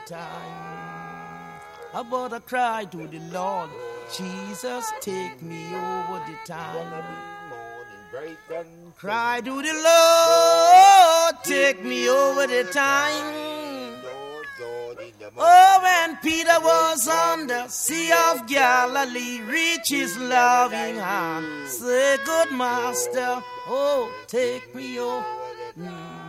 time. About I cry to the Lord, Jesus, take me over the time. Cry to the Lord, take me over the time. Oh, when Peter was on the Sea of Galilee, reach his loving hand. Say, good master, oh, take me over.